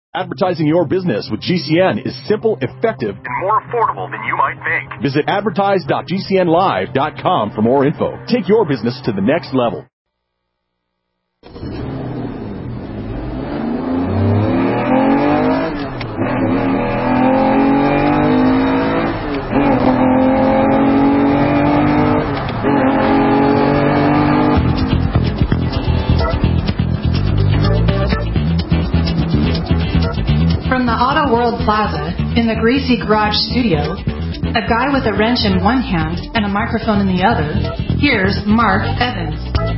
Advertising your business with GCN is simple, effective, and more affordable than you might think. Visit advertise.gcnlive.com for more info. Take your business to the next level. From the Auto World Plaza in the Greasy Garage studio, a guy with a wrench in one hand and a microphone in the other, here's Mark Evans.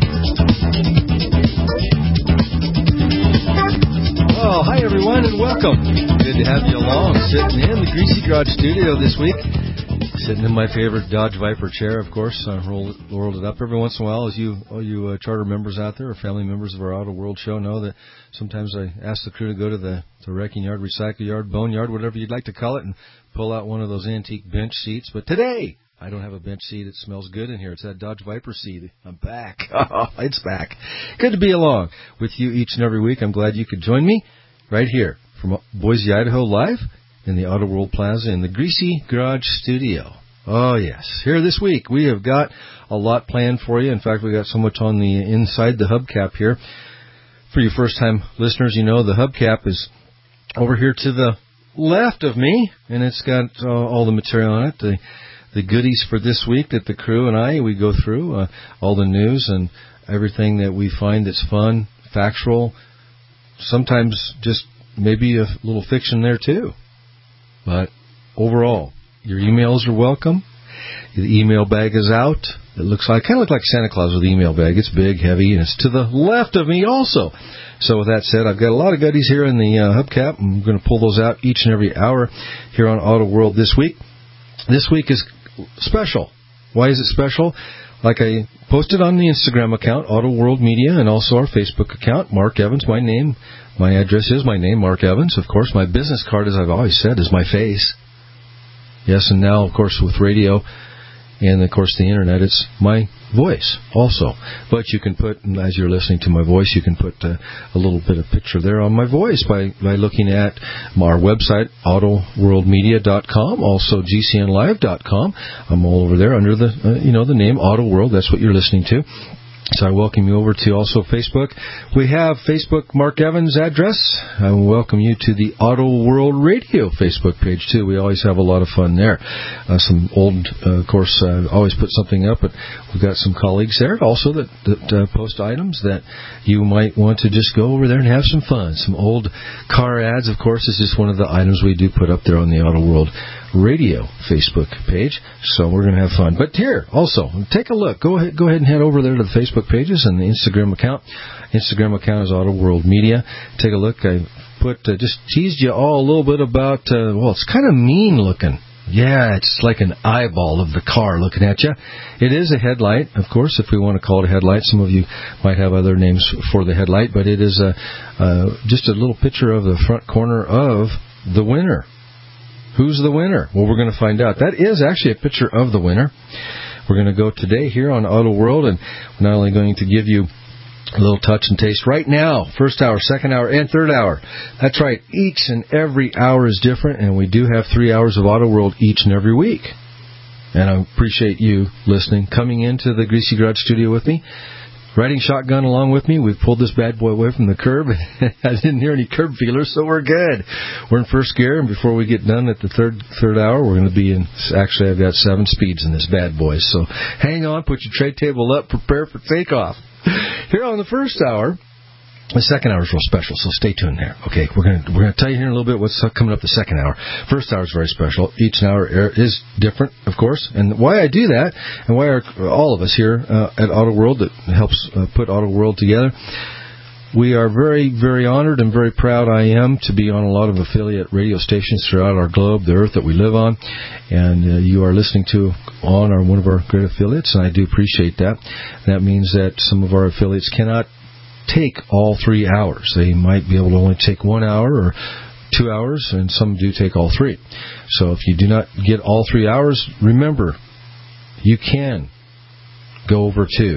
Oh, hi everyone and welcome. Good to have you along, sitting in the Greasy Garage studio this week. Sitting in my favorite Dodge Viper chair, of course. I rolled it up every once in a while. As all you charter members out there or family members of our Auto World show know that sometimes I ask the crew to go to the wrecking yard, recycle yard, bone yard, whatever you'd like to call it, and pull out one of those antique bench seats. But today, I don't have a bench seat. It smells good in here. It's that Dodge Viper seat. I'm back. Oh, it's back. Good to be along with you each and every week. I'm glad you could join me right here from Boise, Idaho, live in the Auto World Plaza in the Greasy Garage studio. Oh, yes. Here this week, we have got a lot planned for you. In fact, we got so much on the inside the hubcap here. For you first-time listeners, you know the hubcap is over here to the left of me, and it's got all the material on it, the goodies for this week that the crew and we go through, all the news and everything that we find that's fun, factual, sometimes just maybe a little fiction there too. But overall, your emails are welcome. The email bag is out. It looks like, kind of like Santa Claus with the email bag. It's big, heavy, and it's to the left of me also. So with that said, I've got a lot of goodies here in the hubcap. I'm going to pull those out each and every hour here on Auto World this week. This week is special. Why is it special? Like I posted on the Instagram account, Auto World Media, and also our Facebook account, Mark Evans, my name. My address is my name, Mark Evans. Of course, my business card, as I've always said, is my face. Yes, and now, of course, with radio and, of course, the Internet, it's my voice also. But you can put, as you're listening to my voice, you can put a little bit of picture there on my voice by looking at our website, autoworldmedia.com, also gcnlive.com. I'm all over there under the name Auto World. That's what you're listening to. So I welcome you over to also Facebook. We have Facebook Mark Evans address. I welcome you to the Auto World Radio Facebook page, too. We always have a lot of fun there. Some old, of course, always put something up, but we've got some colleagues there also that post items that you might want to just go over there and have some fun. Some old car ads, of course, is just one of the items we do put up there on the Auto World Radio Facebook page, so we're going to have fun. But here, also, take a look. Go ahead and head over there to the Facebook pages and the Instagram account. Instagram account is Auto World Media. Take a look. I just teased you all a little bit about, it's kind of mean looking. Yeah, it's like an eyeball of the car looking at you. It is a headlight, of course, if we want to call it a headlight. Some of you might have other names for the headlight, but it is just a little picture of the front corner of the winner. Who's the winner? Well, we're going to find out. That is actually a picture of the winner. We're going to go today here on Auto World, and we're not only going to give you a little touch and taste right now, first hour, second hour, and third hour. That's right. Each and every hour is different, and we do have 3 hours of Auto World each and every week. And I appreciate you listening, coming into the Greasy Garage studio with me. Riding shotgun along with me. We've pulled this bad boy away from the curb. I didn't hear any curb feelers, so we're good. We're in first gear, and before we get done at the third hour, we're going to be in, actually I've got 7 speeds in this bad boy. So hang on, put your tray table up, prepare for takeoff. Here on the first hour, the second hour is real special, so stay tuned there. Okay, we're gonna tell you here in a little bit what's coming up the second hour. First hour is very special. Each hour is different, of course, and why I do that, and why all of us here at Auto World that helps put Auto World together, we are very, very honored and very proud I am to be on a lot of affiliate radio stations throughout our globe, the earth that we live on, and you are listening to one of our great affiliates, and I do appreciate that. That means that some of our affiliates cannot take all 3 hours. They might be able to only take 1 hour or 2 hours, and some do take all 3. So if you do not get all 3 hours, remember, you can go over to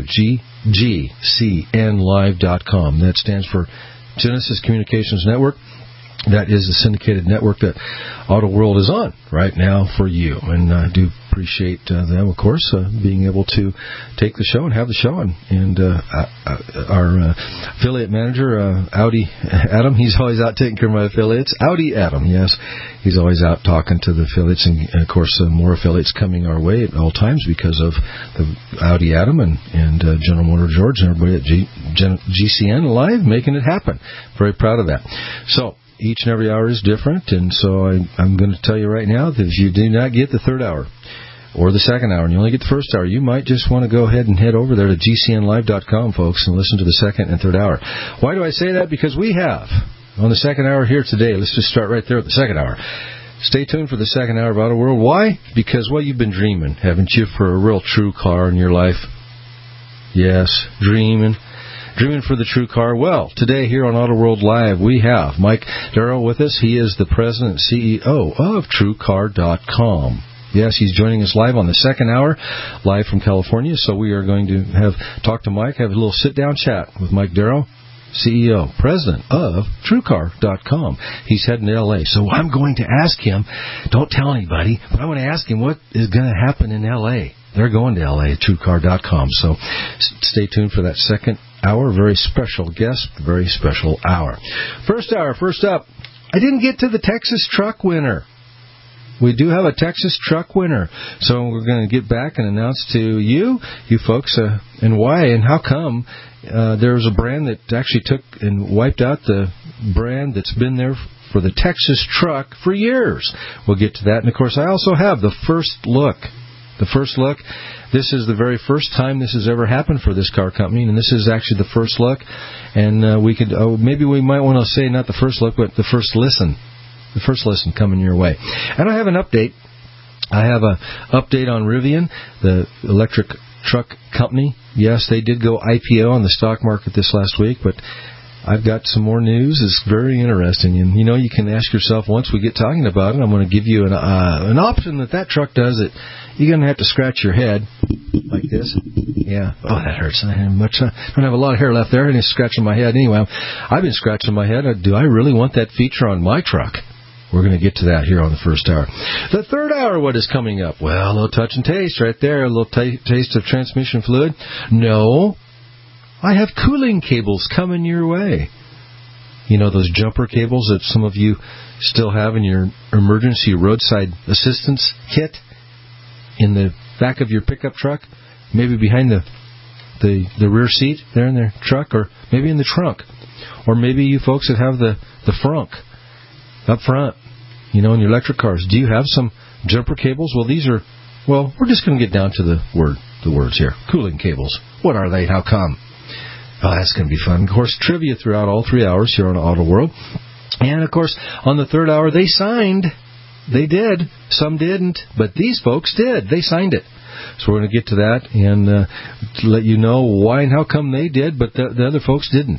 GCNlive.com. That stands for Genesis Communications Network. That is the syndicated network that Auto World is on right now for you. And I do appreciate them, of course, being able to take the show and have the show. And our affiliate manager, Audi Adam, he's always out taking care of my affiliates. Audi Adam, yes. He's always out talking to the affiliates. And of course, more affiliates coming our way at all times because of the Audi Adam and General Motor George and everybody at GCN Live making it happen. Very proud of that. So, each and every hour is different, and so I'm going to tell you right now that if you do not get the third hour or the second hour and you only get the first hour, you might just want to go ahead and head over there to GCNlive.com, folks, and listen to the second and third hour. Why do I say that? Because we have, on the second hour here today, let's just start right there at the second hour. Stay tuned for the second hour of Auto World. Why? Because, well, you've been dreaming, haven't you, for a real true car in your life? Yes, dreaming for the true car. Well, today here on Auto World Live, we have Mike Darrow with us. He is the president and CEO of TrueCar.com. Yes, he's joining us live on the second hour, live from California. So we are going to talk to Mike, have a little sit-down chat with Mike Darrow, CEO, president of TrueCar.com. He's heading to L.A. So I'm going to ask him, don't tell anybody, but I want to ask him what is going to happen in L.A. They're going to L.A. at TrueCar.com. So stay tuned for that second hour. Very special guest, very special hour. First hour, first up, I didn't get to the Texas truck winner. We do have a Texas truck winner. So we're going to get back and announce to you folks, and why and how come there was a brand that actually took and wiped out the brand that's been there for the Texas truck for years. We'll get to that. And, of course, I also have the first look. The first look, this is the very first time this has ever happened for this car company, and this is actually the first look. And maybe we might want to say not the first look, but the first listen. The first listen coming your way. And I have an update. I have an update on Rivian, the electric truck company. Yes, they did go IPO on the stock market this last week, but I've got some more news. It's very interesting. And, you can ask yourself, once we get talking about it, I'm going to give you an option that truck does it. You're going to have to scratch your head like this. Yeah. Oh, that hurts. I don't have a lot of hair left there, and it's scratching my head. Anyway, I've been scratching my head. Do I really want that feature on my truck? We're going to get to that here on the first hour. The third hour, what is coming up? Well, a little touch and taste right there. A little taste of transmission fluid. No. I have cooling cables coming your way. Those jumper cables that some of you still have in your emergency roadside assistance kit in the back of your pickup truck, maybe behind the rear seat there in their truck, or maybe in the trunk, or maybe you folks that have the frunk up front, in your electric cars. Do you have some jumper cables? Well, we're just going to get down to the words here. Cooling cables. What are they? How come? Oh, that's going to be fun. Of course, trivia throughout all 3 hours here on Auto World. And, of course, on the third hour, they signed. They did. Some didn't, but these folks did. They signed it. So we're going to get to that and to let you know why and how come they did, but the other folks didn't.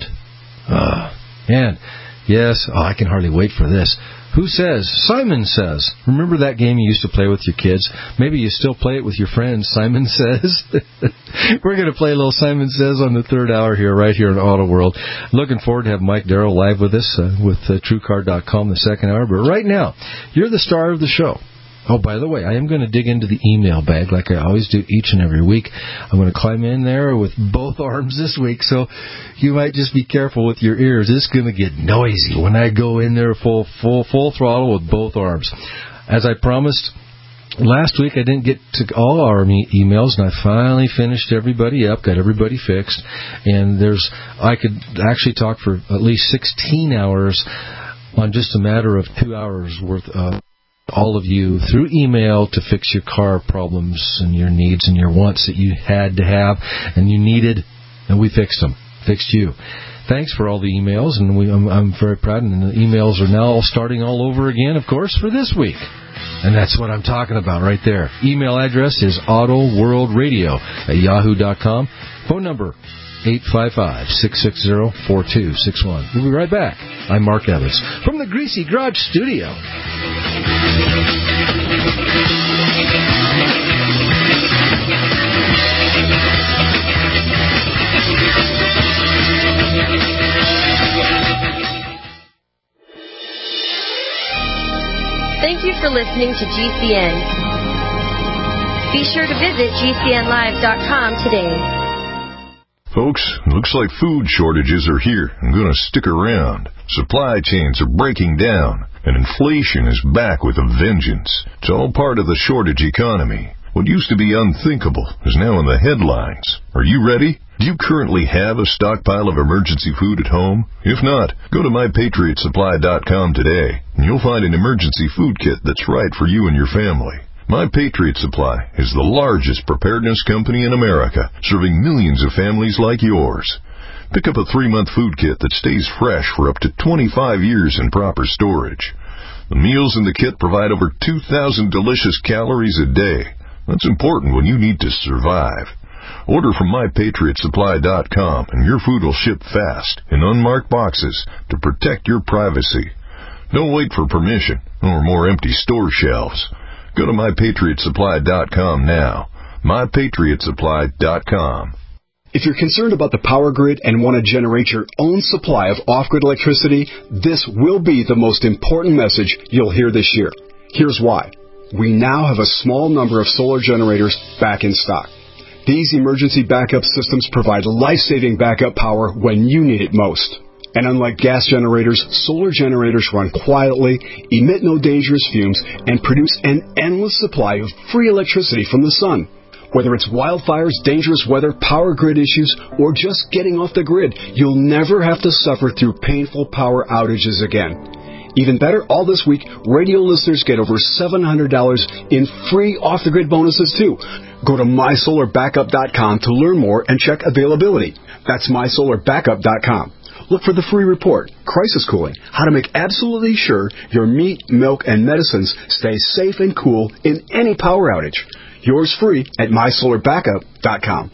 And, yes, I can hardly wait for this. Who says? Simon Says. Remember that game you used to play with your kids? Maybe you still play it with your friends. Simon Says. We're going to play a little Simon Says on the third hour right here in Auto World. Looking forward to have Mike Darrow live with us with TrueCar.com the second hour. But right now, you're the star of the show. Oh, by the way, I am going to dig into the email bag like I always do each and every week. I'm going to climb in there with both arms this week, so you might just be careful with your ears. It's going to get noisy when I go in there full throttle with both arms. As I promised, last week I didn't get to all our emails, and I finally finished everybody up, got everybody fixed, and I could actually talk for at least 16 hours on just a matter of 2 hours worth of all of you through email to fix your car problems and your needs and your wants that you had to have and you needed, and we fixed them, fixed you. Thanks for all the emails, and I'm very proud, and the emails are now starting all over again, of course, for this week. And that's what I'm talking about right there. Email address is autoworldradio@yahoo.com. Phone number 855-660-4261. We'll be right back. I'm Mark Evans from the Greasy Garage Studio. Thank you for listening to GCN. Be sure to visit GCNlive.com today. Folks, looks like food shortages are here and going to stick around. Supply chains are breaking down, and inflation is back with a vengeance. It's all part of the shortage economy. What used to be unthinkable is now in the headlines. Are you ready? Do you currently have a stockpile of emergency food at home? If not, go to MyPatriotSupply.com today, and you'll find an emergency food kit that's right for you and your family. My Patriot Supply is the largest preparedness company in America, serving millions of families like yours. Pick up a 3-month food kit that stays fresh for up to 25 years in proper storage. The meals in the kit provide over 2,000 delicious calories a day. That's important when you need to survive. Order from MyPatriotSupply.com and your food will ship fast in unmarked boxes to protect your privacy. Don't wait for permission or more empty store shelves. Go to MyPatriotSupply.com now. MyPatriotSupply.com. If you're concerned about the power grid and want to generate your own supply of off-grid electricity, this will be the most important message you'll hear this year. Here's why. We now have a small number of solar generators back in stock. These emergency backup systems provide life-saving backup power when you need it most. And unlike gas generators, solar generators run quietly, emit no dangerous fumes, and produce an endless supply of free electricity from the sun. Whether it's wildfires, dangerous weather, power grid issues, or just getting off the grid, you'll never have to suffer through painful power outages again. Even better, all this week, radio listeners get over $700 in free off-the-grid bonuses, too. Go to MySolarBackup.com to learn more and check availability. That's MySolarBackup.com. Look for the free report, Crisis Cooling, how to make absolutely sure your meat, milk, and medicines stay safe and cool in any power outage. Yours free at MySolarBackup.com.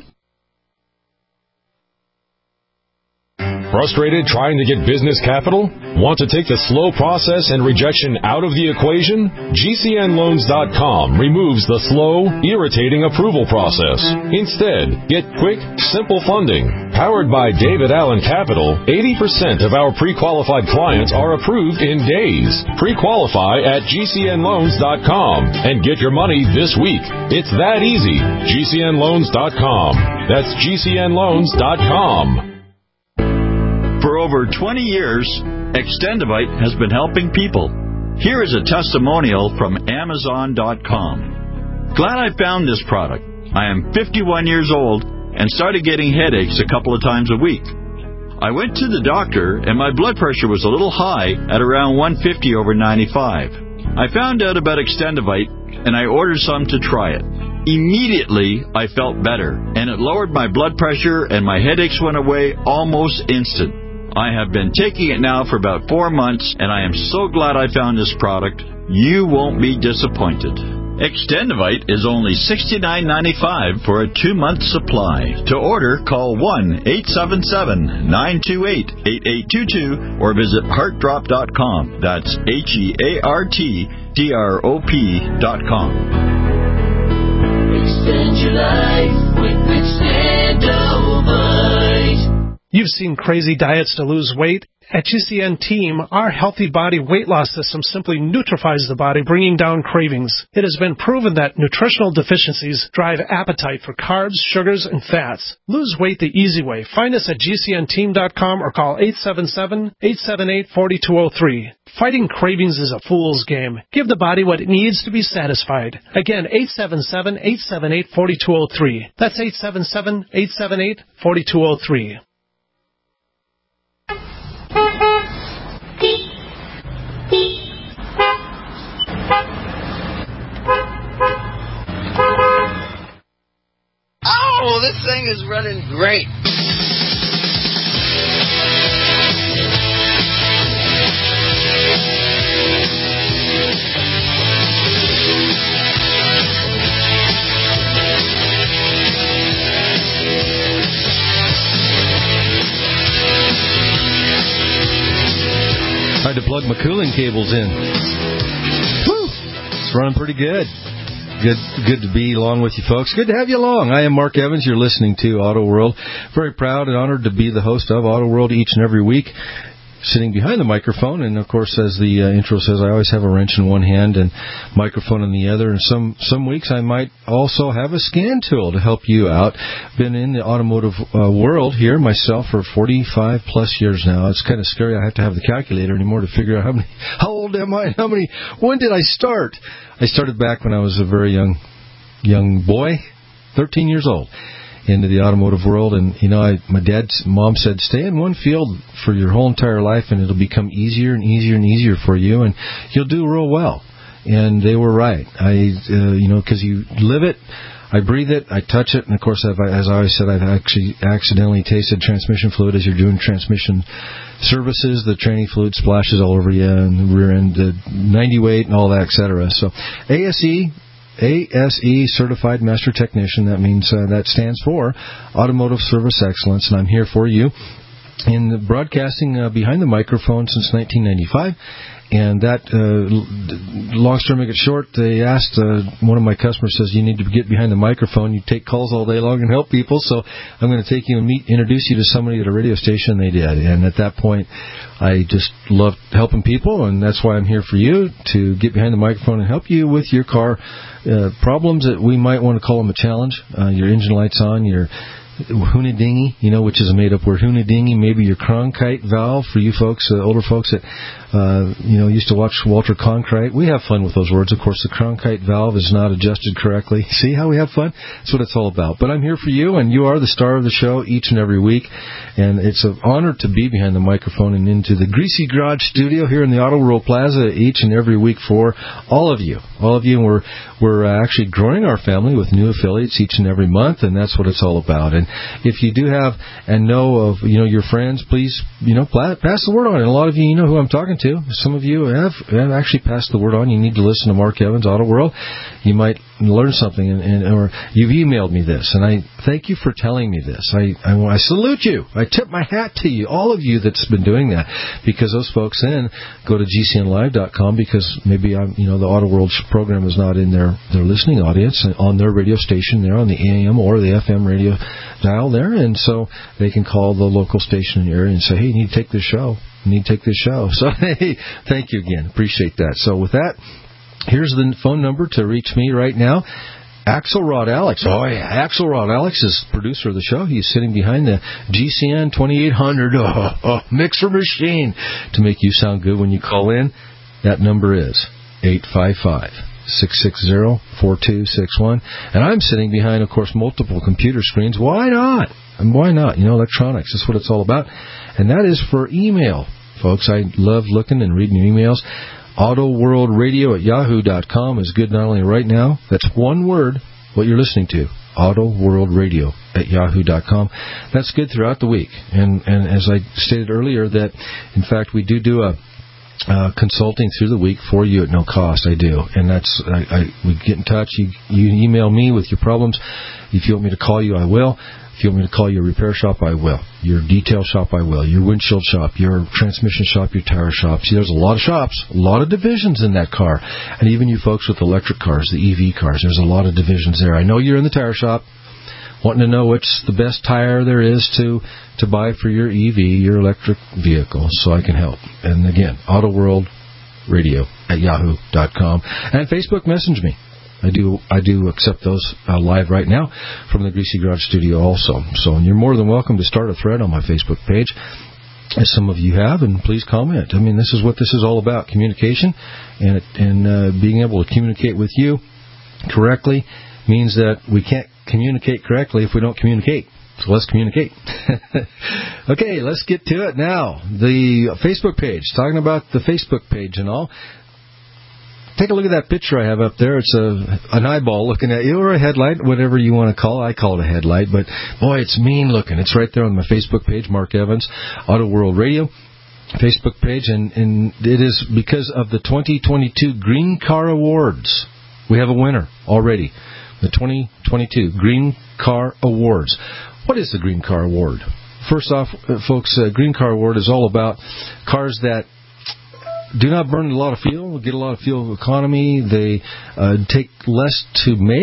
Frustrated trying to get business capital? Want to take the slow process and rejection out of the equation? GCNloans.com removes the slow, irritating approval process. Instead, get quick, simple funding. Powered by David Allen Capital, 80% of our pre-qualified clients are approved in days. Pre-qualify at GCNloans.com and get your money this week. It's that easy. GCNloans.com. That's GCNloans.com. For over 20 years, Extendivite has been helping people. Here is a testimonial from Amazon.com. Glad I found this product. I am 51 years old and started getting headaches a couple of times a week. I went to the doctor and my blood pressure was a little high at around 150 over 95. I found out about Extendivite and I ordered some to try it. Immediately, I felt better, and it lowered my blood pressure and my headaches went away almost instant. I have been taking it now for about 4 months, and I am so glad I found this product. You won't be disappointed. Extendivite is only $69.95 for a 2-month supply. To order, call 1-877-928-8822 or visit heartdrop.com. That's HEARTDROP.com. Extend your life with Extendivite. You've seen crazy diets to lose weight. At GCN Team, our Healthy Body Weight Loss System simply neutralizes the body, bringing down cravings. It has been proven that nutritional deficiencies drive appetite for carbs, sugars, and fats. Lose weight the easy way. Find us at GCNteam.com or call 877-878-4203. Fighting cravings is a fool's game. Give the body what it needs to be satisfied. Again, 877-878-4203. That's 877-878-4203. Oh, this thing is running great. Tried to plug my cooling cables in. Woo! It's running pretty good. Good to be along with you folks. Good to have you along. I am Mark Evans. You're listening to Auto World. Very proud and honored to be the host of Auto World each and every week. sitting behind the microphone, and of course, as the intro says, I always have a wrench in one hand and microphone in the other, and some weeks I might also have a scan tool to help you out. Been in the automotive world here myself for 45 plus years now. It's kind of scary. I have to have the calculator anymore to figure out how old am I, when did I start? I started back when I was a very young boy, 13 years old, into the automotive world. And, my mom said, stay in one field for your whole entire life, and it'll become easier and easier and easier for you, and you'll do real well. And they were right. Because you live it, I breathe it, I touch it, and of course, as I always said, I've actually accidentally tasted transmission fluid as you're doing transmission services. The training fluid splashes all over you, and the rear end, 90 weight, and all that, etc. So, ASE, Certified Master Technician, that means that stands for Automotive Service Excellence, and I'm here for you in the broadcasting behind the microphone since 1995. And that, long story to make it short, they asked, one of my customers says, you need to get behind the microphone. You take calls all day long and help people. So I'm going to take you and introduce you to somebody at a radio station. They did. And at that point, I just loved helping people. And that's why I'm here for you, to get behind the microphone and help you with your car problems that we might want to call them a challenge. Your engine light's on, your Hoonadingy, which is a made-up word. Hoonadingy, maybe your Cronkite valve for you folks, older folks that, used to watch Walter Cronkite. We have fun with those words. Of course, the Cronkite valve is not adjusted correctly. See how we have fun? That's what it's all about. But I'm here for you, and you are the star of the show each and every week. And it's an honor to be behind the microphone and into the Greasy Garage studio here in the Auto World Plaza each and every week for all of you. And we're actually growing our family with new affiliates each and every month, and that's what it's all about. And if you do have and know of, your friends, please, pass the word on. And a lot of you know who I'm talking to. Some of you have actually passed the word on. You need to listen to Mark Evans, Auto World. You might learn something, or you've emailed me this, and I thank you for telling me this. I salute you. I tip my hat to you, all of you that's been doing that, because those folks then go to GCNlive.com, because maybe the Auto World program is not in their listening audience on their radio station there on the AM or the FM radio dial there, and so they can call the local station in the area and say, hey, you need to take this show. So, hey, thank you again. Appreciate that. So with that, here's the phone number to reach me right now. Axelrod Alex. Oh, yeah. Axelrod Alex is producer of the show. He's sitting behind the GCN 2800 mixer machine to make you sound good when you call in. That number is 855-660-4261. And I'm sitting behind, of course, multiple computer screens. Why not? And why not? Electronics. That's what it's all about. And that is for email, folks. I love looking and reading your emails. AutoWorldRadio@yahoo.com is good not only right now. That's one word, what you're listening to. AutoWorldRadio@yahoo.com. That's good throughout the week. And as I stated earlier, that, in fact, we do a consulting through the week for you at no cost. I do. And that's, we get in touch. You email me with your problems. If you want me to call you, I will. If you want me to call your repair shop, I will. Your detail shop, I will. Your windshield shop, your transmission shop, your tire shop. See, there's a lot of shops, a lot of divisions in that car. And even you folks with electric cars, the EV cars, there's a lot of divisions there. I know you're in the tire shop wanting to know what's the best tire there is to buy for your EV, your electric vehicle, so I can help. And again, AutoWorldRadio@yahoo.com. And Facebook message me. I do accept those live right now from the Greasy Garage studio also. So you're more than welcome to start a thread on my Facebook page, as some of you have, and please comment. I mean, this is what this is all about, communication, and being able to communicate with you correctly means that we can't communicate correctly if we don't communicate. So let's communicate. Okay, let's get to it now. The Facebook page, talking about the Facebook page and all. Take a look at that picture I have up there. It's an eyeball looking at you, or a headlight, whatever you want to call it. I call it a headlight, but boy, it's mean looking. It's right there on my Facebook page, Mark Evans, Auto World Radio Facebook page, and it is because of the 2022 Green Car Awards. We have a winner already. The 2022 Green Car Awards. What is the Green Car Award? First off, folks, Green Car Award is all about cars that do not burn a lot of fuel, get a lot of fuel economy. They take less to make,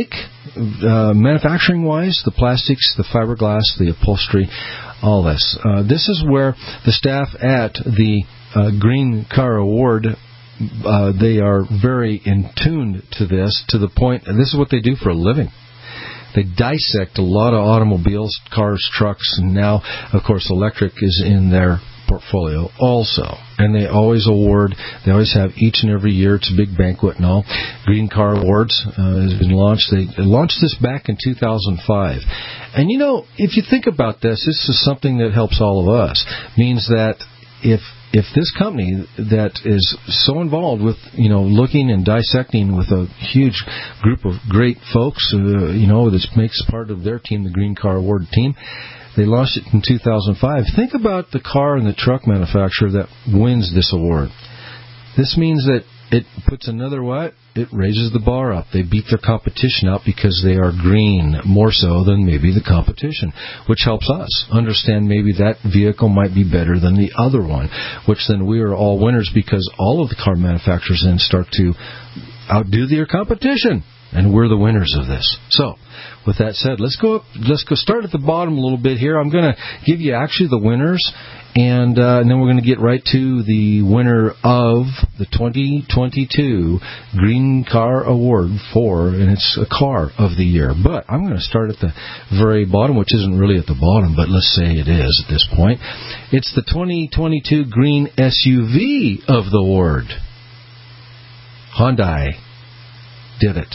manufacturing-wise, the plastics, the fiberglass, the upholstery, all this. This is where the staff at the Green Car Award, they are very in tune to this, to the point, and this is what they do for a living. They dissect a lot of automobiles, cars, trucks, and now, of course, electric is in their portfolio also. And they always award, they always have each and every year, it's a big banquet and all. Green Car Awards has been launched. They launched this back in 2005. And, if you think about this is something that helps all of us. Means that if this company that is so involved with, looking and dissecting with a huge group of great folks, that makes part of their team, the Green Car Award team, they launched it in 2005. Think about the car and the truck manufacturer that wins this award. This means that it puts another what? It raises the bar up. They beat their competition out because they are green, more so than maybe the competition, which helps us understand maybe that vehicle might be better than the other one, which then we are all winners because all of the car manufacturers then start to outdo their competition. And we're the winners of this. So, with that said, let's go start at the bottom a little bit here. I'm going to give you actually the winners, and then we're going to get right to the winner of the 2022 Green Car Award and it's a car of the year. But I'm going to start at the very bottom, which isn't really at the bottom, but let's say it is at this point. It's the 2022 Green SUV of the award. Hyundai did it.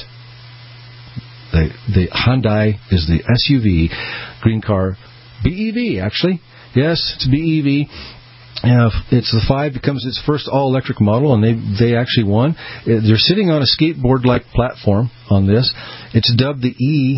The Hyundai is the SUV, Green Car, BEV actually. Yes, it's BEV. It's the 5 becomes its first all-electric model, and they actually won. They're sitting on a skateboard-like platform on this. It's dubbed the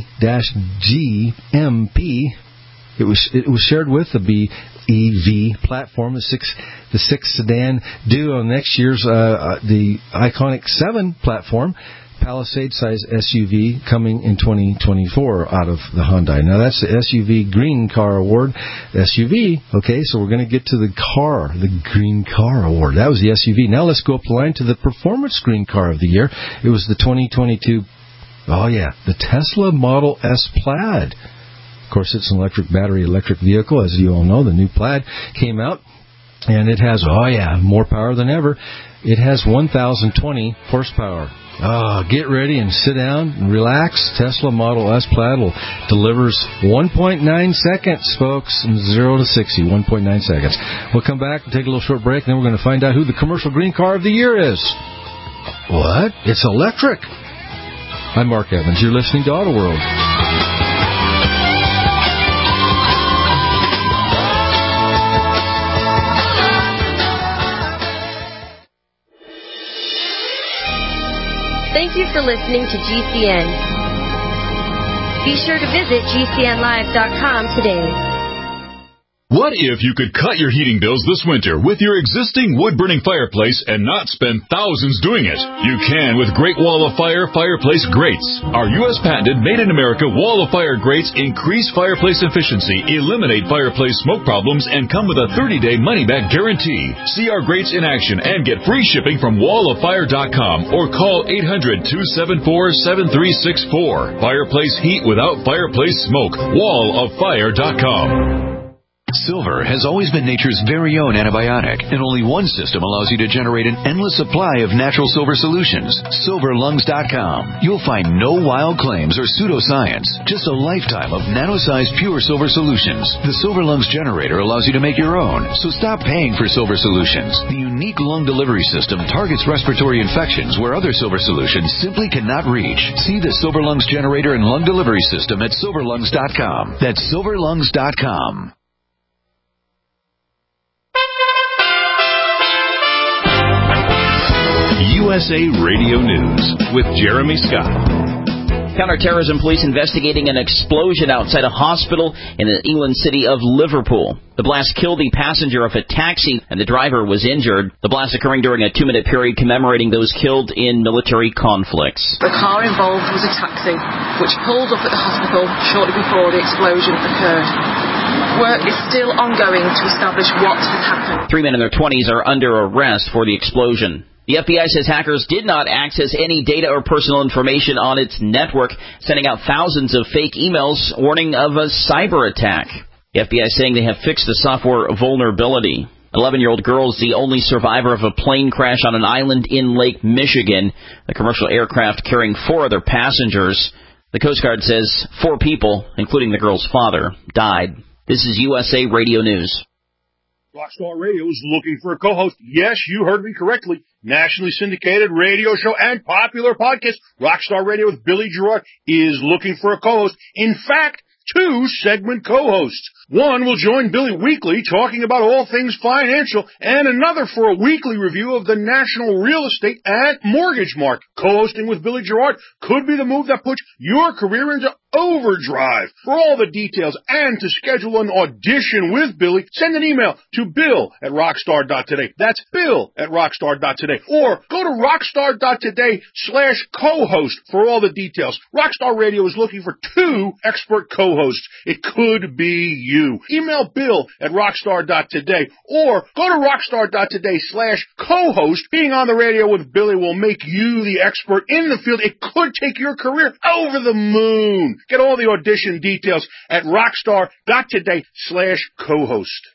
E-GMP. It was shared with the BEV platform, the six sedan duo next year's the iconic 7 platform. Palisade-size SUV coming in 2024 out of the Hyundai. Now, that's the SUV Green Car Award. SUV, okay, so we're going to get to the car, the Green Car Award. That was the SUV. Now let's go up the line to the Performance Green Car of the Year. It was the 2022, the Tesla Model S Plaid. Of course, it's an electric vehicle, as you all know. The new Plaid came out, and it has, more power than ever. It has 1,020 horsepower. Get ready and sit down and relax. Tesla Model S Plaid delivers 1.9 seconds, folks, from 0 to 60, 1.9 seconds. We'll come back and take a little short break, and then we're going to find out who the Commercial Green Car of the Year is. What? It's electric. I'm Mark Evans. You're listening to Auto World. Thank you for listening to GCN. Be sure to visit GCNlive.com today. What if you could cut your heating bills this winter with your existing wood-burning fireplace and not spend thousands doing it? You can with Great Wall of Fire fireplace grates. Our U.S. patented made-in-America Wall of Fire grates increase fireplace efficiency, eliminate fireplace smoke problems, and come with a 30-day money-back guarantee. See our grates in action and get free shipping from walloffire.com or call 800-274-7364. Fireplace heat without fireplace smoke. walloffire.com. Silver has always been nature's very own antibiotic, and only one system allows you to generate an endless supply of natural silver solutions. SilverLungs.com. You'll find no wild claims or pseudoscience, just a lifetime of nano-sized pure silver solutions. The Silver Lungs generator allows you to make your own, so stop paying for silver solutions. The unique lung delivery system targets respiratory infections where other silver solutions simply cannot reach. See the Silver Lungs generator and lung delivery system at SilverLungs.com. That's SilverLungs.com. USA Radio News with Jeremy Scott. Counterterrorism police investigating an explosion outside a hospital in the England city of Liverpool. The blast killed the passenger of a taxi, and the driver was injured. The blast occurring during a 2-minute period commemorating those killed in military conflicts. The car involved was a taxi, which pulled up at the hospital shortly before the explosion occurred. Work is still ongoing to establish what has happened. 3 men in their 20s are under arrest for the explosion. The FBI says hackers did not access any data or personal information on its network, sending out thousands of fake emails warning of a cyber attack. The FBI saying they have fixed the software vulnerability. An 11-year-old girl is the only survivor of a plane crash on an island in Lake Michigan. The commercial aircraft carrying 4 other passengers. The Coast Guard says 4 people, including the girl's father, died. This is USA Radio News. Rockstar Radio is looking for a co-host. Yes, you heard me correctly. Nationally syndicated radio show and popular podcast. Rockstar Radio with Billy Gerard is looking for a co-host. In fact, 2 segment co-hosts. One will join Billy weekly talking about all things financial, and another for a weekly review of the national real estate and mortgage market. Co-hosting with Billy Gerard could be the move that puts your career into overdrive. For all the details and to schedule an audition with Billy, send an email to bill@rockstar.today. That's bill@rockstar.today. Or go to rockstar.today/co-host for all the details. Rockstar Radio is looking for 2 expert co-hosts. It could be you. Email bill@rockstar.today or go to rockstar.today/co-host. Being on the radio with Billy will make you the expert in the field. It could take your career over the moon. Get all the audition details at rockstar.today/co-host.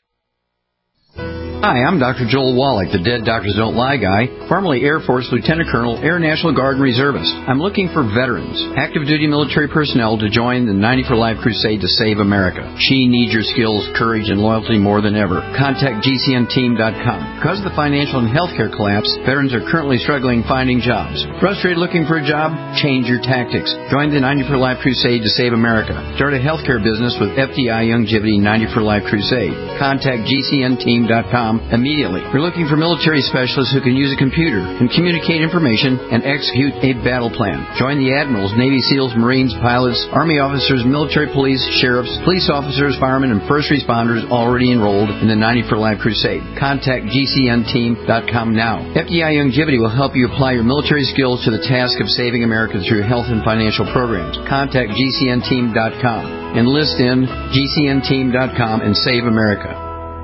Hi, I'm Dr. Joel Wallach, the Dead Doctors Don't Lie guy, formerly Air Force Lieutenant Colonel, Air National Guard and Reservist. I'm looking for veterans, active duty military personnel to join the 90 for Life crusade to save America. She needs your skills, courage, and loyalty more than ever. Contact GCNteam.com. Because of the financial and healthcare collapse, veterans are currently struggling finding jobs. Frustrated looking for a job? Change your tactics. Join the 90 for Life crusade to save America. Start a healthcare business with FDI Youngevity 90 for Life crusade. Contact GCNteam.com immediately. We're looking for military specialists who can use a computer and communicate information and execute a battle plan. Join the admirals, Navy SEALs, Marines, pilots, Army officers, military police, sheriffs, police officers, firemen, and first responders already enrolled in the 90 for Life crusade. Contact GCNteam.com now. FDI Youngevity will help you apply your military skills to the task of saving America through health and financial programs. Contact GCNteam.com. Enlist in GCNteam.com and save America.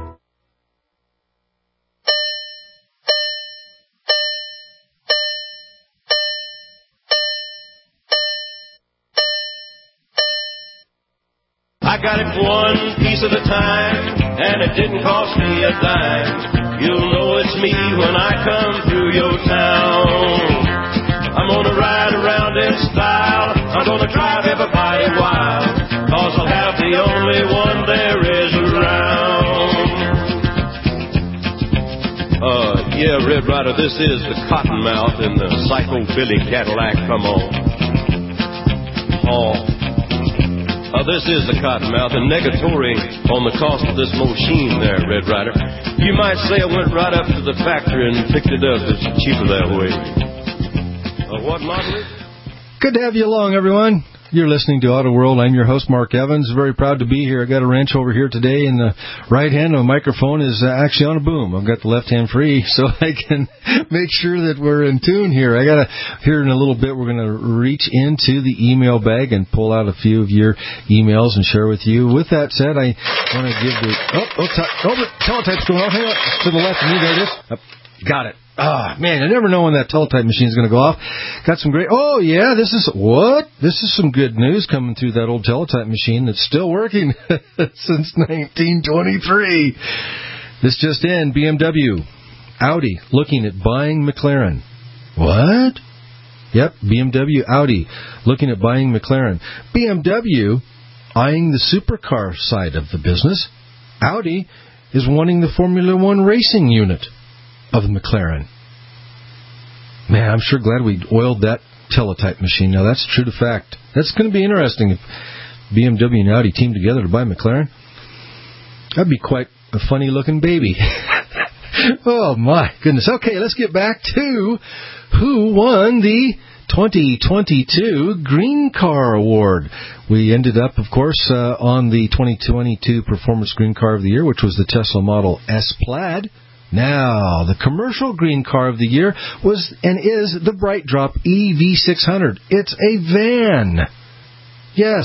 I got it one piece at a time, and it didn't cost me a dime. You'll know it's me when I come through your town. I'm gonna ride around in style, I'm gonna drive everybody wild, 'cause I'll have the only one there is around. Yeah, Red Rider, this is the Cottonmouth in the Psycho Billy Cadillac, come on. This is the Cottonmouth, and negatory on the cost of this machine there, Red Rider. You might say I went right up to the factory and picked it up. It's cheaper that way. What model is it? Good to have you along, everyone. You're listening to Auto World. I'm your host, Mark Evans. Very proud to be here. I got a wrench over here today, and the right hand of the microphone is actually on a boom. I've got the left hand free, so I can make sure that we're in tune here. Here in a little bit, we're going to reach into the email bag and pull out a few of your emails and share with you. With that said, I want to give the teletype's going on. Hang on, to the left of me. There it is. Got it. Man, I never know when that teletype machine is going to go off. Got some great... Oh, yeah, this is some good news coming through that old teletype machine that's still working since 1923. This just in, BMW, Audi, looking at buying McLaren. What? Yep, BMW, Audi, looking at buying McLaren. BMW, eyeing the supercar side of the business. Audi is wanting the Formula One racing unit of the McLaren. Man, I'm sure glad we oiled that teletype machine. Now, that's true to fact. That's going to be interesting if BMW and Audi team together to buy McLaren. That'd be quite a funny-looking baby. Oh, my goodness. Okay, let's get back to who won the 2022 Green Car Award. We ended up, of course, on the 2022 Performance Green Car of the Year, which was the Tesla Model S Plaid. Now, the commercial green car of the year was and is the BrightDrop EV600. It's a van. Yes,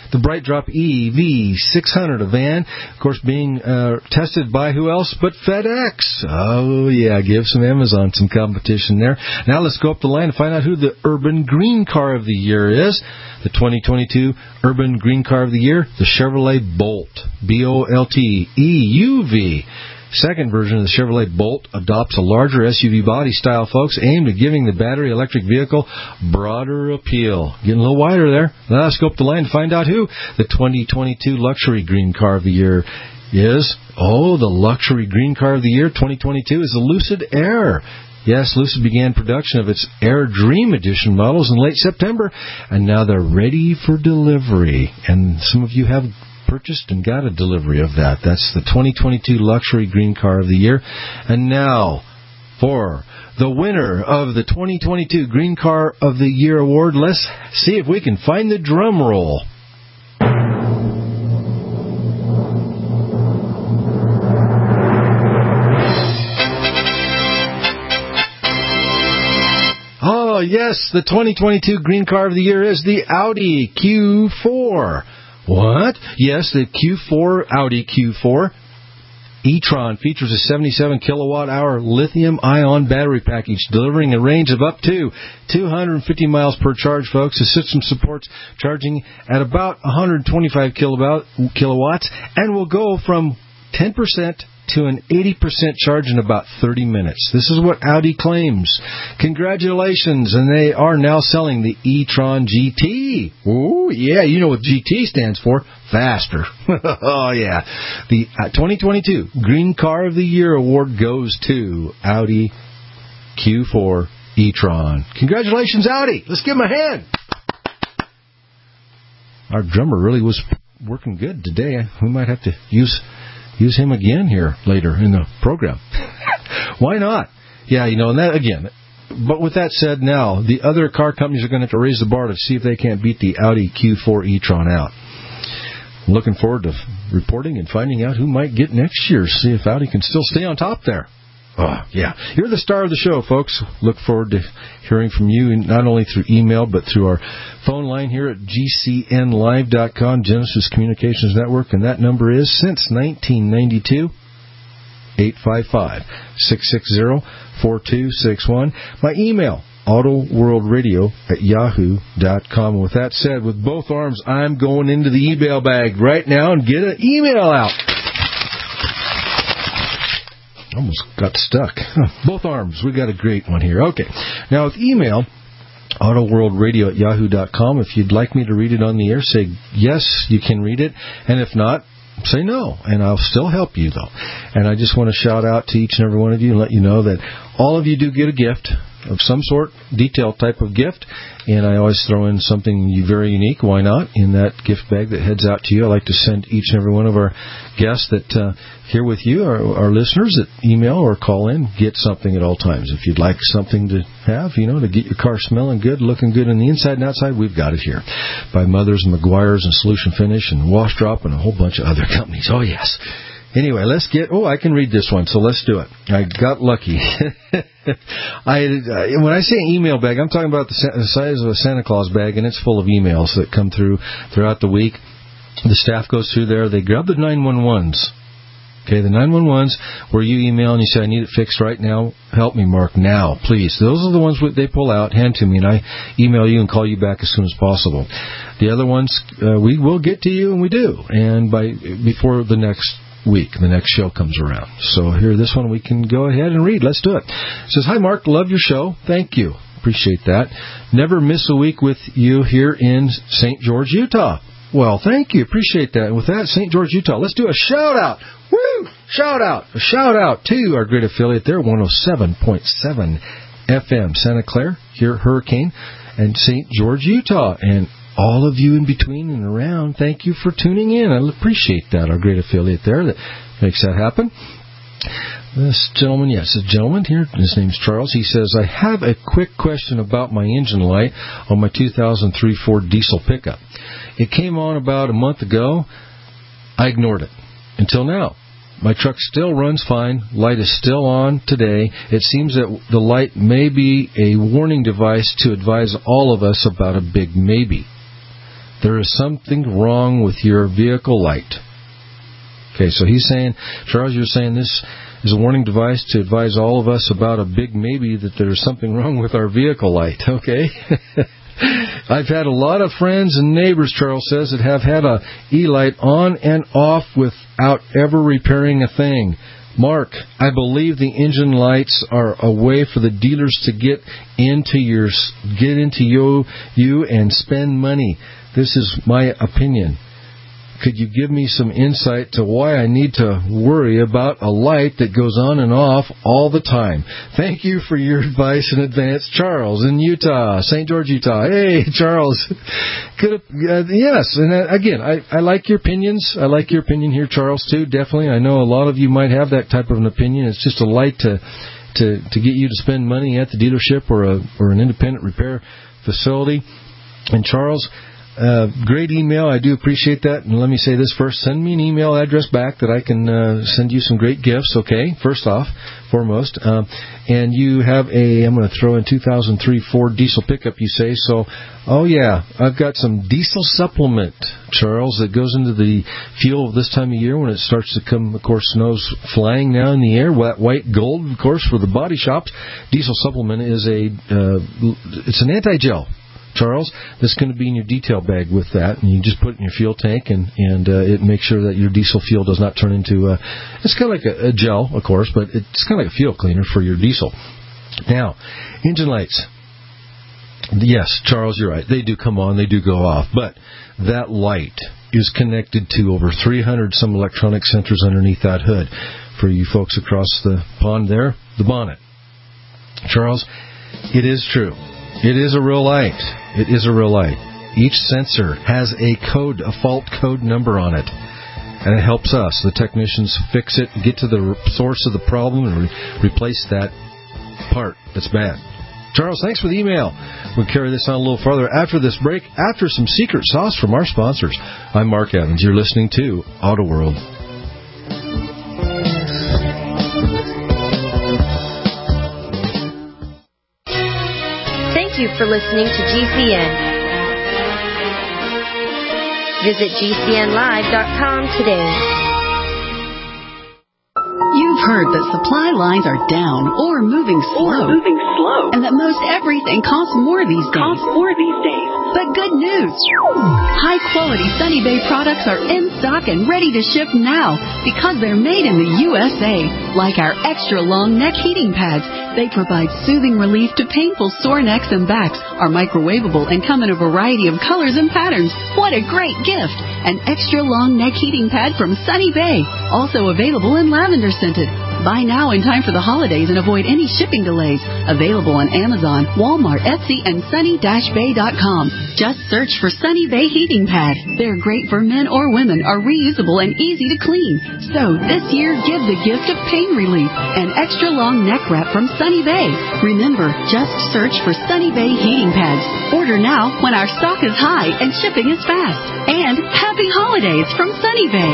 The Bright Drop EV600, a van, of course, being tested by who else but FedEx. Oh, yeah, give some Amazon some competition there. Now let's go up the line and find out who the Urban Green Car of the Year is. The 2022 Urban Green Car of the Year, the Chevrolet Bolt, B-O-L-T EUV. Second version of the Chevrolet Bolt adopts a larger SUV body style, folks, aimed at giving the battery electric vehicle broader appeal. Getting a little wider there. Now let's go up the line and find out who the 2022 Luxury Green Car of the Year is. Oh, the Luxury Green Car of the Year 2022 is the Lucid Air. Yes, Lucid began production of its Air Dream Edition models in late September, and now they're ready for delivery. And some of you have purchased and got a delivery of that. That's the 2022 Luxury Green Car of the Year. And now, for the winner of the 2022 Green Car of the Year award, let's see if we can find the drum roll. Oh, yes, the 2022 Green Car of the Year is the Audi Q4. What? Yes, the Q4, Audi Q4 e-tron features a 77 kilowatt-hour lithium-ion battery package, delivering a range of up to 250 miles per charge, folks. The system supports charging at about 125 kilowatts and will go from 10% to an 80% charge in about 30 minutes. This is what Audi claims. Congratulations, and they are now selling the e-tron GT. Ooh, yeah, you know what GT stands for. Faster. Oh, yeah. The 2022 Green Car of the Year award goes to Audi Q4 e-tron. Congratulations, Audi. Let's give them a hand. Our drummer really was working good today. We might have to use him again here later in the program. Why not? Yeah, you know, and that again. But with that said, now the other car companies are going to have to raise the bar to see if they can't beat the Audi Q4 e-tron out. I'm looking forward to reporting and finding out who might get next year. See if Audi can still stay on top there. Oh, yeah. You're the star of the show, folks. Look forward to hearing from you, not only through email, but through our phone line here at GCNlive.com, Genesis Communications Network, and that number is, since 1992, 855-660-4261. My email, autoworldradio@yahoo.com. And with that said, with both arms, I'm going into the email bag right now and get an email out. Almost got stuck. Both arms. We got a great one here. Okay. Now, with email, autoworldradio@yahoo.com. If you'd like me to read it on the air, say yes, you can read it. And if not, say no. And I'll still help you, though. And I just want to shout out to each and every one of you and let you know that all of you do get a gift of some sort, detailed type of gift. And I always throw in something very unique. Why not? In that gift bag that heads out to you. I like to send each and every one of our guests that here with you, our listeners that email or call in, get something at all times. If you'd like something to have, you know, to get your car smelling good, looking good on the inside and outside, we've got it here. By Mothers and McGuire's and Solution Finish and Wash Drop and a whole bunch of other companies. Oh, yes. Anyway, let's get... Oh, I can read this one, so let's do it. I got lucky. When I say email bag, I'm talking about the size of a Santa Claus bag, and it's full of emails that come throughout the week. The staff goes through there. They grab the 911s. Okay, the 911s where you email and you say, I need it fixed right now. Help me, Mark, now, please. Those are the ones they pull out, hand to me, and I email you and call you back as soon as possible. The other ones, we will get to you, and we do, and before the next week, the next show comes around. So here, this one we can go ahead and read. Let's do it. It says, hi, Mark. Love your show. Thank you. Appreciate that. Never miss a week with you here in St. George, Utah. Well, thank you. Appreciate that. And with that, St. George, Utah, let's do a shout-out. Woo! Shout-out. A shout-out to our great affiliate there, 107.7 FM, Santa Clara, here at Hurricane, and St. George, Utah. And all of you in between and around, thank you for tuning in. I appreciate that, our great affiliate there that makes that happen. This gentleman, yes, a gentleman here, his name's Charles. He says, I have a quick question about my engine light on my 2003 Ford diesel pickup. It came on about a month ago. I ignored it until now. My truck still runs fine. Light is still on today. It seems that the light may be a warning device to advise all of us about a big maybe. There is something wrong with your vehicle light. Okay, so he's saying, Charles, you're saying this is a warning device to advise all of us about a big maybe that there's something wrong with our vehicle light. Okay. I've had a lot of friends and neighbors, Charles says, that have had a e-light on and off without ever repairing a thing. Mark, I believe the engine lights are a way for the dealers to get into you and spend money. This is my opinion. Could you give me some insight to why I need to worry about a light that goes on and off all the time? Thank you for your advice in advance. Charles in Utah, St. George, Utah. Hey, Charles. Yes, and again, I like your opinions. I like your opinion here, Charles, too, definitely. I know a lot of you might have that type of an opinion. It's just a light to get you to spend money at the dealership or an independent repair facility. And Charles, great email. I do appreciate that. And let me say this first. Send me an email address back that I can send you some great gifts, okay? Foremost. And you have I'm going to throw in 2003 Ford diesel pickup, you say. So, oh, yeah, I've got some diesel supplement, Charles, that goes into the fuel this time of year when it starts to come, of course, snow's flying now in the air. White gold, of course, for the body shops. Diesel supplement is it's an anti-gel, Charles, that's going to be in your detail bag with that, and you just put it in your fuel tank, and it makes sure that your diesel fuel does not turn into it's kind of like a gel, of course, but it's kind of like a fuel cleaner for your diesel. Now, engine lights. Yes, Charles, you're right. They do come on, they do go off, but that light is connected to over 300 some electronic sensors underneath that hood. For you folks across the pond there, the bonnet. Charles, it is true. It is a real light. It is a real light. Each sensor has a fault code number on it. And it helps us, the technicians, fix it, get to the source of the problem, and replace that part that's bad. Charles, thanks for the email. We'll carry this on a little farther after this break, after some secret sauce from our sponsors. I'm Mark Evans. You're listening to Auto World. Thank you for listening to GCN. Visit GCNlive.com today. You've heard that supply lines are down or moving slow. And that most everything costs more these days. But good news! High-quality Sunny Bay products are in stock and ready to ship now because they're made in the USA. Like our extra-long neck heating pads. They provide soothing relief to painful sore necks and backs, are microwavable, and come in a variety of colors and patterns. What a great gift! An extra-long neck heating pad from Sunny Bay. Also available in lavender scented. Buy now in time for the holidays and avoid any shipping delays. Available on Amazon, Walmart, Etsy, and sunny-bay.com. Just search for Sunny Bay Heating Pad. They're great for men or women, are reusable and easy to clean. So this year, give the gift of pain relief. An extra long neck wrap from Sunny Bay. Remember, just search for Sunny Bay Heating Pads. Order now when our stock is high and shipping is fast. And happy holidays from Sunny Bay.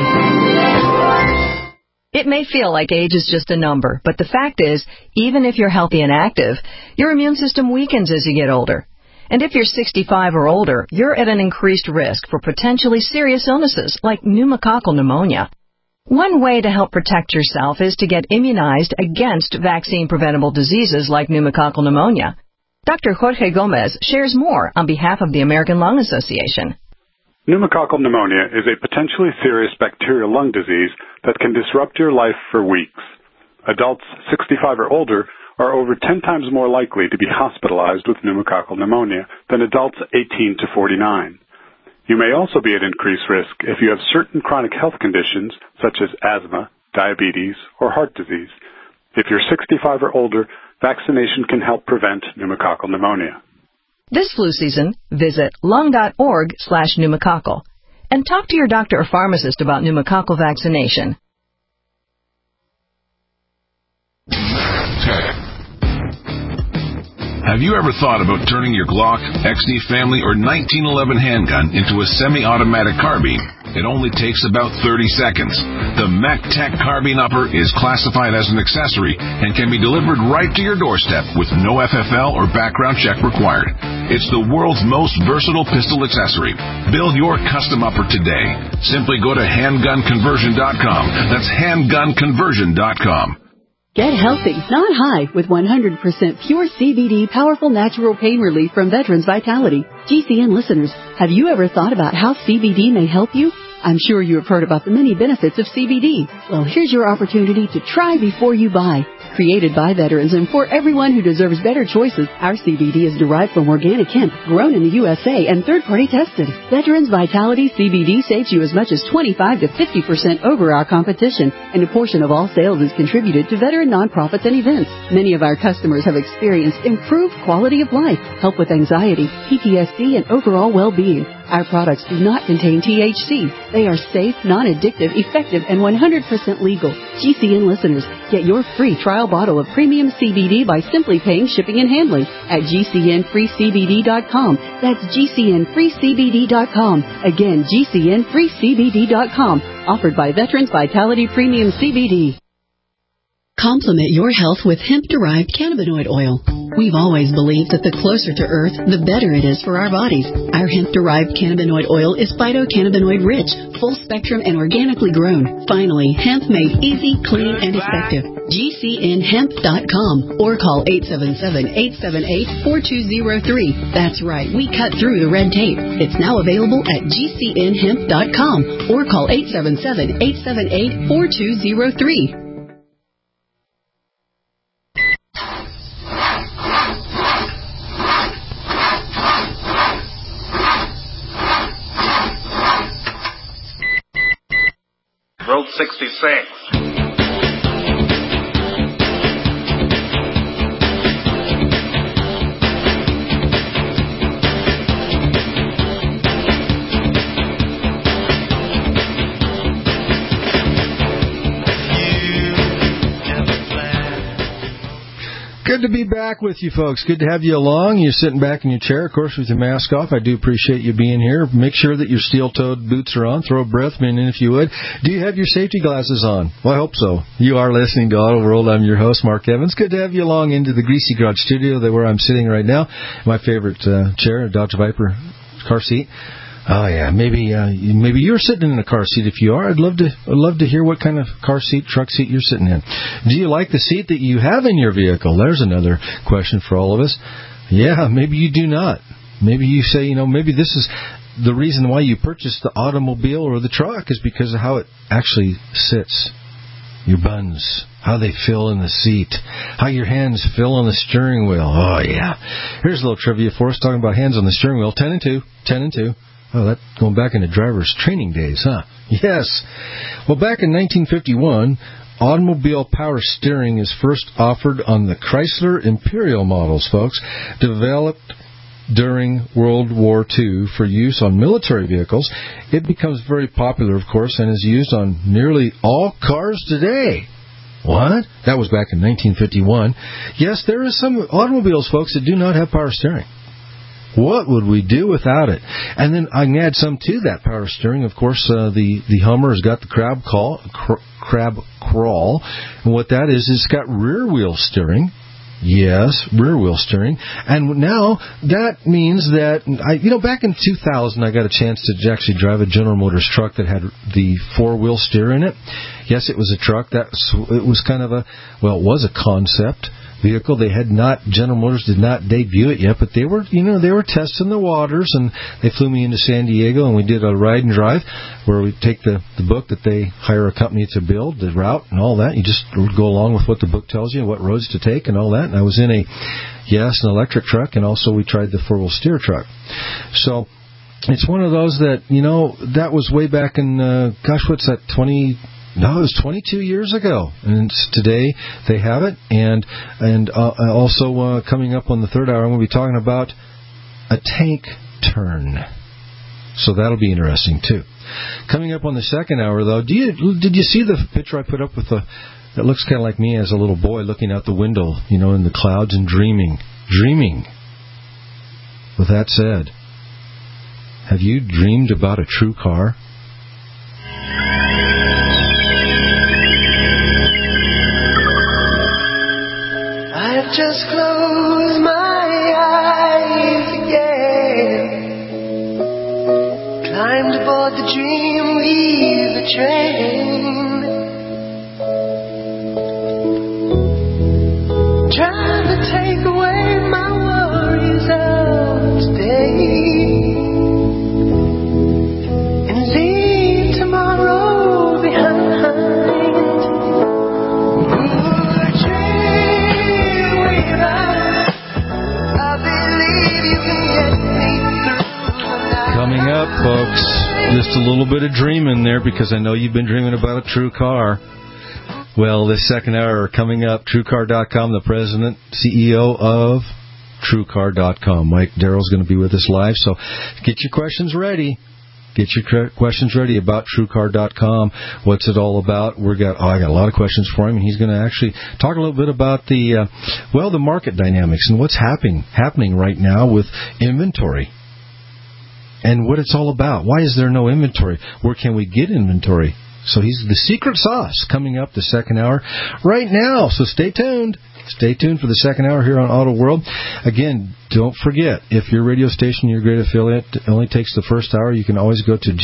It may feel like age is just a number, but the fact is, even if you're healthy and active, your immune system weakens as you get older. And if you're 65 or older, you're at an increased risk for potentially serious illnesses like pneumococcal pneumonia. One way to help protect yourself is to get immunized against vaccine-preventable diseases like pneumococcal pneumonia. Dr. Jorge Gomez shares more on behalf of the American Lung Association. Pneumococcal pneumonia is a potentially serious bacterial lung disease that can disrupt your life for weeks. Adults 65 or older are over 10 times more likely to be hospitalized with pneumococcal pneumonia than adults 18 to 49. You may also be at increased risk if you have certain chronic health conditions such as asthma, diabetes, or heart disease. If you're 65 or older, vaccination can help prevent pneumococcal pneumonia. This flu season, visit lung.org/pneumococcal and talk to your doctor or pharmacist about pneumococcal vaccination. Have you ever thought about turning your Glock, XD Family, or 1911 handgun into a semi-automatic carbine? It only takes about 30 seconds. The MacTech Carbine Upper is classified as an accessory and can be delivered right to your doorstep with no FFL or background check required. It's the world's most versatile pistol accessory. Build your custom upper today. Simply go to handgunconversion.com. That's handgunconversion.com. Get healthy, not high, with 100% pure CBD powerful natural pain relief from Veterans Vitality. GCN listeners, have you ever thought about how CBD may help you? I'm sure you have heard about the many benefits of CBD. Well, here's your opportunity to try before you buy. Created by veterans and for everyone who deserves better choices, our CBD is derived from organic hemp, grown in the USA, and third-party tested. Veterans Vitality CBD saves you as much as 25 to 50% over our competition, and a portion of all sales is contributed to veteran nonprofits and events. Many of our customers have experienced improved quality of life, help with anxiety, PTSD, and overall well-being. Our products do not contain THC. They are safe, non-addictive, effective, and 100% legal. GCN listeners, get your free trial bottle of premium CBD by simply paying shipping and handling at GCNFreeCBD.com. That's GCNFreeCBD.com. Again, GCNFreeCBD.com. Offered by Veterans Vitality Premium CBD. Complement your health with hemp-derived cannabinoid oil. We've always believed that the closer to Earth, the better it is for our bodies. Our hemp-derived cannabinoid oil is phytocannabinoid-rich, full-spectrum, and organically grown. Finally, hemp made easy, clean, and effective. GCNHemp.com or call 877-878-4203. That's right, we cut through the red tape. It's now available at GCNHemp.com or call 877-878-4203. Road 66. Good to be back with you folks. Good to have you along. You're sitting back in your chair, of course, with your mask off. I do appreciate you being here. Make sure that your steel-toed boots are on. Throw a breath mint in if you would. Do you have your safety glasses on? Well, I hope so. You are listening to Auto World. I'm your host, Mark Evans. Good to have you along into the Greasy Garage studio where I'm sitting right now. My favorite chair, a Dodge Viper car seat. Oh yeah, maybe you're sitting in a car seat. If you are, I'd love to hear what kind of car seat, truck seat you're sitting in. Do you like the seat that you have in your vehicle? There's another question for all of us. Yeah, maybe you do not. Maybe you say, maybe this is the reason why you purchased the automobile or the truck is because of how it actually sits. Your buns, how they fill in the seat, how your hands fill on the steering wheel. Oh yeah. Here's a little trivia for us talking about hands on the steering wheel. 10 and 2. Oh, that's going back into driver's training days, huh? Yes. Well, back in 1951, automobile power steering is first offered on the Chrysler Imperial models, folks, developed during World War II for use on military vehicles. It becomes very popular, of course, and is used on nearly all cars today. What? That was back in 1951. Yes, there is some automobiles, folks, that do not have power steering. What would we do without it? And then I can add some to that power steering. Of course, the Hummer has got the crab crawl. And what that is it's got rear wheel steering. Yes, rear wheel steering. And now that means that, back in 2000, I got a chance to actually drive a General Motors truck that had the four-wheel steer in it. Yes, it was a truck. It was kind of it was a concept vehicle. General Motors did not debut it yet, but they were testing the waters, and they flew me into San Diego, and we did a ride and drive where we take the book that they hire a company to build, the route and all that. You just go along with what the book tells you, what roads to take and all that. And I was in an electric truck, and also we tried the four-wheel steer truck. So it's one of those that, that was way back in, what's that, it was 22 years ago, and today they have it. And also coming up on the third hour, I'm going to be talking about a tank turn. So that'll be interesting too. Coming up on the second hour, though, did you see the picture I put up with that looks kind of like me as a little boy looking out the window, in the clouds and dreaming. With that said, have you dreamed about a true car? Just close my eyes again. train, trying to take away my worries of today and leave tomorrow behind. Coming up, folks, just a little bit of dreaming there because I know you've been dreaming about a true car. Well, this second hour coming up, TrueCar.com, the president, CEO of TrueCar.com. Mike Darrell's going to be with us live, so get your questions ready. Get your questions ready about TrueCar.com. What's it all about? I got a lot of questions for him, and he's going to actually talk a little bit about the market dynamics and what's happening right now with inventory and what it's all about. Why is there no inventory? Where can we get inventory? So he's the secret sauce coming up the second hour right now. So stay tuned. Stay tuned for the second hour here on Auto World. Again, don't forget, if your radio station, your great affiliate, only takes the first hour, you can always go to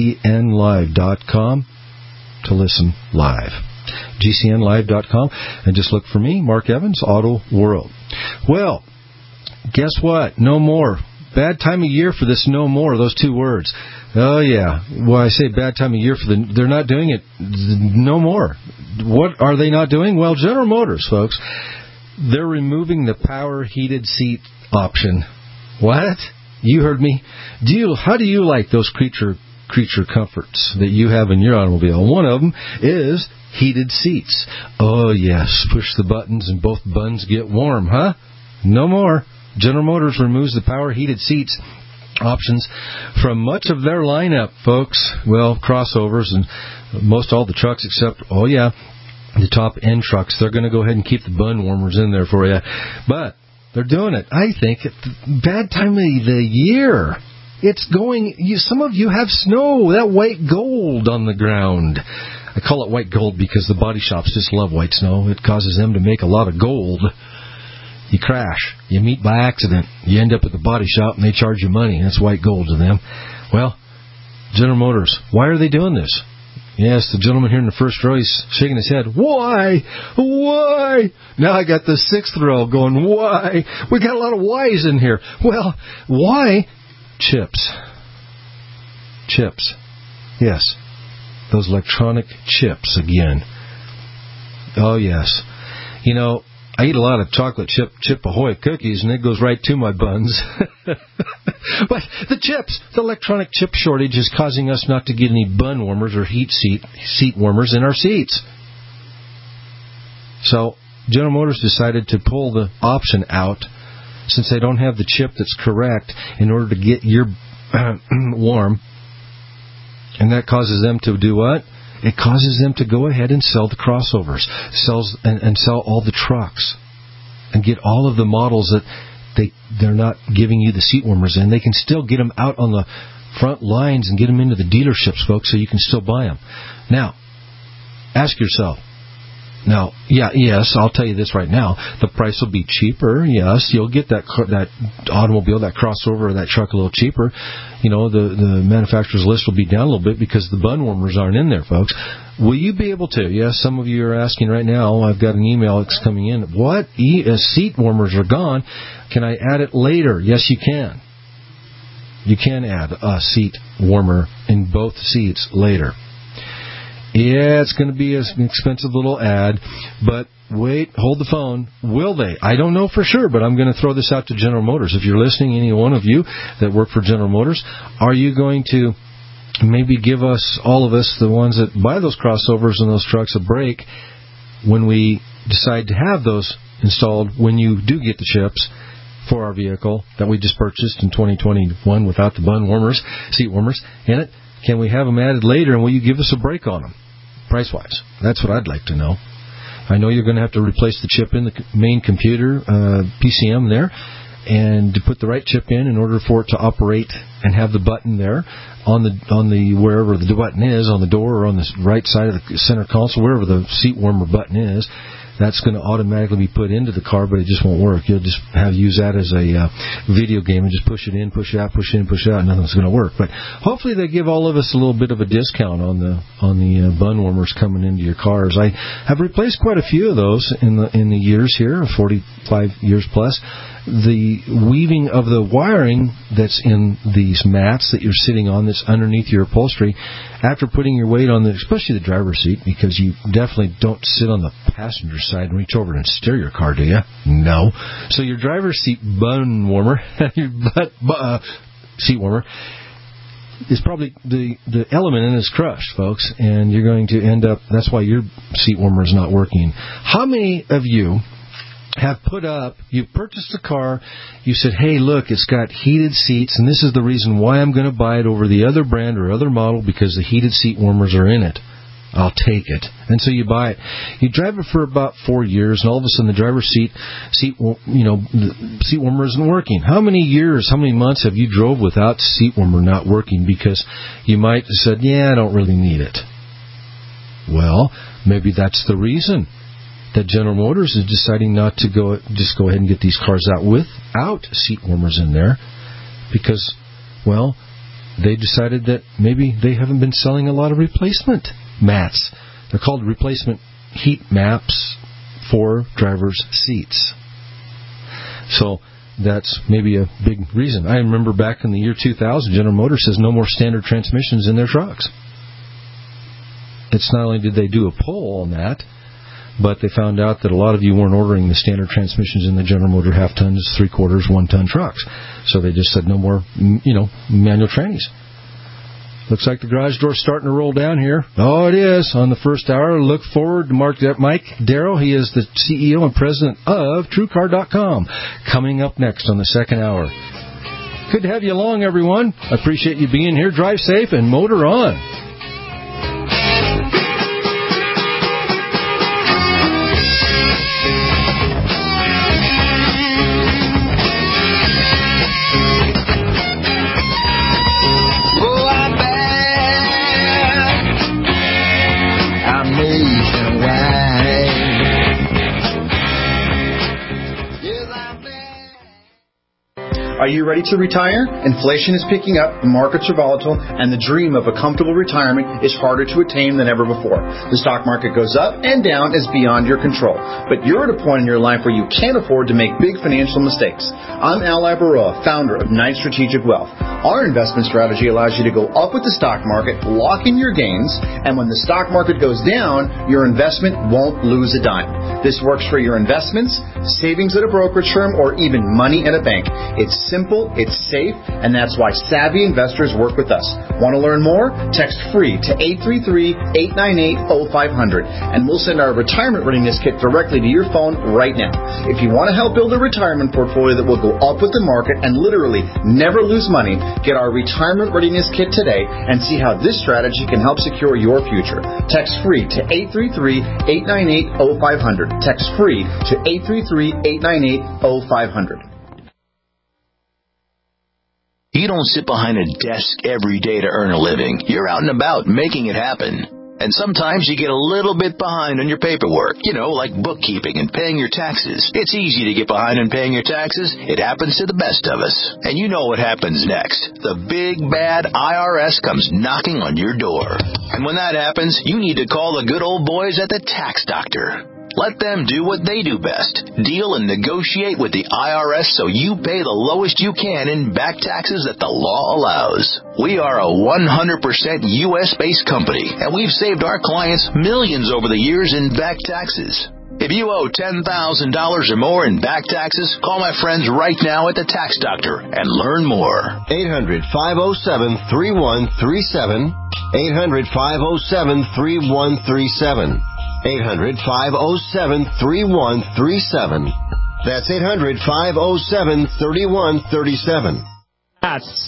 GCNlive.com to listen live. GCNlive.com, and just look for me, Mark Evans, Auto World. Well, guess what? No more. Bad time of year for this no more, those two words. Oh, yeah. Well, I say bad time of year they're not doing it no more. What are they not doing? Well, General Motors, folks, they're removing the power heated seat option. What? You heard me. How do you like those creature comforts that you have in your automobile? One of them is heated seats. Oh, yes. Push the buttons and both buns get warm, huh? No more. General Motors removes the power heated seats options from much of their lineup, folks. Well, crossovers and most all the trucks except, the top end trucks. They're going to go ahead and keep the bun warmers in there for you. But they're doing it, I think, at the bad time of the year. It's going, some of you have snow, that white gold on the ground. I call it white gold because the body shops just love white snow. It causes them to make a lot of gold. You crash. You meet by accident. You end up at the body shop and they charge you money. That's white gold to them. Well, General Motors, why are they doing this? Yes, the gentleman here in the first row, he's shaking his head. Why? Why? Now I got the sixth row going, why? We got a lot of whys in here. Well, why? Chips. Chips. Yes. Those electronic chips again. Oh, yes. You know, I eat a lot of chocolate chip Ahoy cookies, and it goes right to my buns. But the chips, the electronic chip shortage is causing us not to get any bun warmers or seat warmers in our seats. So General Motors decided to pull the option out since they don't have the chip that's correct in order to get your warm. And that causes them to do what? It causes them to go ahead and sell the crossovers, and sell all the trucks, and get all of the models that they're not giving you the seat warmers in. They can still get them out on the front lines and get them into the dealerships, folks, so you can still buy them. Now, ask yourself. Now, yes, I'll tell you this right now. The price will be cheaper. Yes, you'll get that automobile, that crossover, or that truck a little cheaper. You know, the manufacturer's list will be down a little bit because the bun warmers aren't in there, folks. Will you be able to? Yes, some of you are asking right now. I've got an email that's coming in. What? Seat warmers are gone. Can I add it later? Yes, you can. You can add a seat warmer in both seats later. Yeah, it's going to be an expensive little ad, but wait, hold the phone. Will they? I don't know for sure, but I'm going to throw this out to General Motors. If you're listening, any one of you that work for General Motors, are you going to maybe give us, all of us, the ones that buy those crossovers and those trucks, a break when we decide to have those installed when you do get the chips for our vehicle that we just purchased in 2021 without the bun warmers, seat warmers in it? Can we have them added later, and will you give us a break on them, price-wise? That's what I'd like to know. I know you're going to have to replace the chip in the main computer, PCM there, and to put the right chip in order for it to operate and have the button there on the wherever the button is, on the door or on the right side of the center console, wherever the seat warmer button is. that's going to automatically be put into the car, but it just won't work. You'll just use that as a video game and just push it in, push it out, push it in, push it out, and nothing's going to work. But hopefully they give all of us a little bit of a discount on the bun warmers coming into your cars. I have replaced quite a few of those in the years here, 45 years plus. The weaving of the wiring that's in these mats that you're sitting on, that's underneath your upholstery, after putting your weight on especially the driver's seat, because you definitely don't sit on the passenger side and reach over and steer your car, do you? No. So your driver's seat bun warmer, your seat warmer, is probably the element in is crushed, folks, and you're going to end up, that's why your seat warmer is not working. How many of you have you purchased a car, you said, hey, look, it's got heated seats, and this is the reason why I'm going to buy it over the other brand or other model, because the heated seat warmers are in it. I'll take it. And so you buy it. You drive it for about 4 years, and all of a sudden the driver's seat warmer isn't working. How many months have you drove without seat warmer not working because you might have said, I don't really need it? Well, maybe that's the reason that General Motors is deciding not to go ahead and get these cars out without seat warmers in there, because, well, they decided that maybe they haven't been selling a lot of replacement mats. They're called replacement heat maps for drivers' seats. So that's maybe a big reason. I remember back in the year 2000, General Motors says no more standard transmissions in their trucks. It's not only did they do a poll on that, but they found out that a lot of you weren't ordering the standard transmissions in the General Motor half tons, 3/4, 1 ton trucks. So they just said no more, manual trannies. Looks like the garage door's starting to roll down here. Oh, it is. On the first hour, look forward to Mike Darrow. He is the CEO and president of TrueCar.com. Coming up next on the second hour. Good to have you along, everyone. I appreciate you being here. Drive safe and motor on. Are you ready to retire? Inflation is picking up, the markets are volatile, and the dream of a comfortable retirement is harder to attain than ever before. The stock market goes up and down is beyond your control. But you're at a point in your life where you can't afford to make big financial mistakes. I'm Al Labaroa, founder of Knight Strategic Wealth. Our investment strategy allows you to go up with the stock market, lock in your gains, and when the stock market goes down, your investment won't lose a dime. This works for your investments, savings at a brokerage firm, or even money at a bank. It's simple, it's safe, and that's why savvy investors work with us. Want to learn more? Text FREE to 833-898-0500, and we'll send our retirement readiness kit directly to your phone right now. If you want to help build a retirement portfolio that will go up with the market and literally never lose money, get our retirement readiness kit today and see how this strategy can help secure your future. Text FREE to 833-898-0500. Text FREE to 833-898-0500. You don't sit behind a desk every day to earn a living. You're out and about making it happen. And sometimes you get a little bit behind on your paperwork, like bookkeeping and paying your taxes. It's easy to get behind on paying your taxes. It happens to the best of us. And you know what happens next. The big, bad IRS comes knocking on your door. And when that happens, you need to call the good old boys at the Tax Doctor. Let them do what they do best. Deal and negotiate with the IRS so you pay the lowest you can in back taxes that the law allows. We are a 100% U.S.-based company, and we've saved our clients millions over the years in back taxes. If you owe $10,000 or more in back taxes, call my friends right now at the Tax Doctor and learn more. 800-507-3137. 800-507-3137. 800-507-3137. That's 800-507-3137. That's